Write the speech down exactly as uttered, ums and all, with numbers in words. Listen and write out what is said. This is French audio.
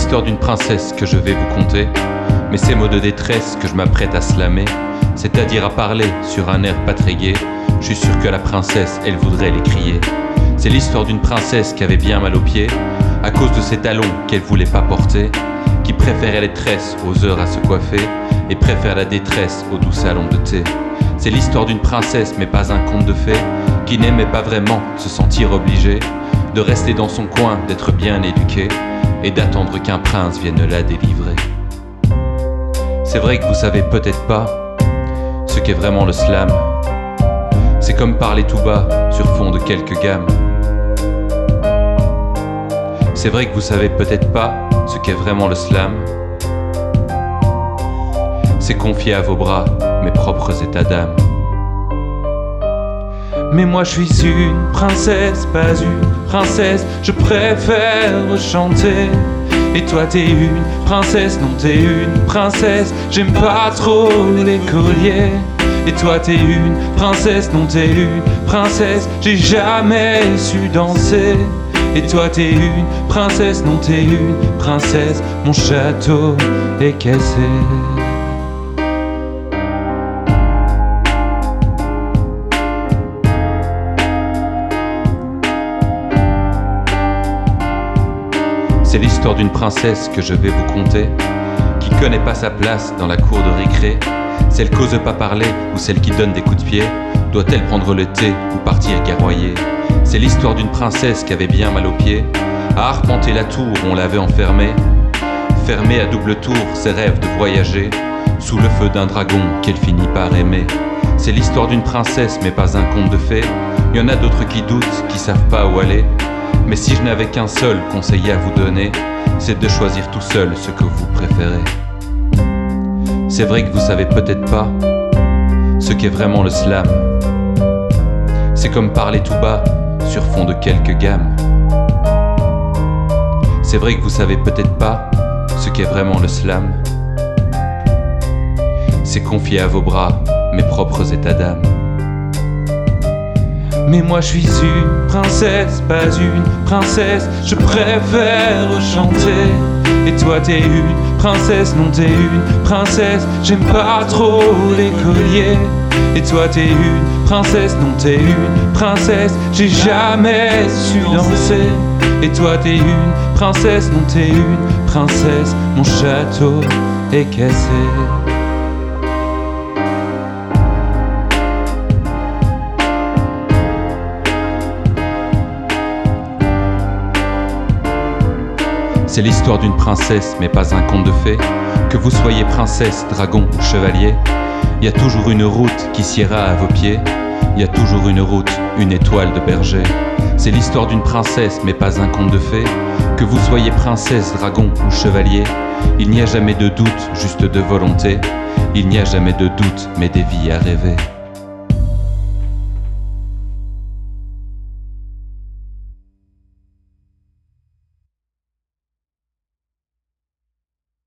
l'histoire d'une princesse que je vais vous conter, mais ces mots de détresse que je m'apprête à slammer, c'est-à-dire à parler sur un air pas très gai, je suis sûr que la princesse, elle voudrait les crier. C'est l'histoire d'une princesse qui avait bien mal aux pieds, à cause de ses talons qu'elle voulait pas porter, qui préférait les tresses aux heures à se coiffer, et préfère la détresse au doux salon de thé. C'est l'histoire d'une princesse, mais pas un conte de fées, qui n'aimait pas vraiment se sentir obligée de rester dans son coin, d'être bien éduquée, et d'attendre qu'un prince vienne la délivrer. C'est vrai que vous savez peut-être pas ce qu'est vraiment le slam. C'est comme parler tout bas sur fond de quelques gammes. C'est vrai que vous savez peut-être pas ce qu'est vraiment le slam. C'est confier à vos bras mes propres états d'âme. Mais moi je suis une princesse, pas une princesse, je préfère chanter. Et toi t'es une princesse, non t'es une princesse, j'aime pas trop les colliers. Et toi t'es une princesse, non t'es une princesse, j'ai jamais su danser. Et toi t'es une princesse, non t'es une princesse, mon château est cassé. C'est l'histoire d'une princesse que je vais vous conter, qui connaît pas sa place dans la cour de récré. Celle qui ose pas parler ou celle qui donne des coups de pied, doit-elle prendre le thé ou partir guerroyer? C'est l'histoire d'une princesse qui avait bien mal aux pieds, à arpenter la tour où on l'avait enfermée, fermée à double tour ses rêves de voyager, sous le feu d'un dragon qu'elle finit par aimer. C'est l'histoire d'une princesse mais pas un conte de fées. Y en a d'autres qui doutent, qui savent pas où aller. Mais si je n'avais qu'un seul conseil à vous donner, c'est de choisir tout seul ce que vous préférez. C'est vrai que vous savez peut-être pas ce qu'est vraiment le slam. C'est comme parler tout bas sur fond de quelques gammes. C'est vrai que vous savez peut-être pas ce qu'est vraiment le slam. C'est confier à vos bras mes propres états d'âme. Mais moi je suis une princesse, pas une princesse, je préfère chanter. Et toi t'es une princesse, non t'es une princesse, j'aime pas trop les colliers. Et toi t'es une princesse, non t'es une princesse, j'ai jamais su danser. Et toi t'es une princesse, non t'es une princesse, mon château est cassé. C'est l'histoire d'une princesse, mais pas un conte de fées. Que vous soyez princesse, dragon ou chevalier, il y a toujours une route qui siera à vos pieds. Il y a toujours une route, une étoile de berger. C'est l'histoire d'une princesse, mais pas un conte de fées. Que vous soyez princesse, dragon ou chevalier, il n'y a jamais de doute, juste de volonté. Il n'y a jamais de doute, mais des vies à rêver.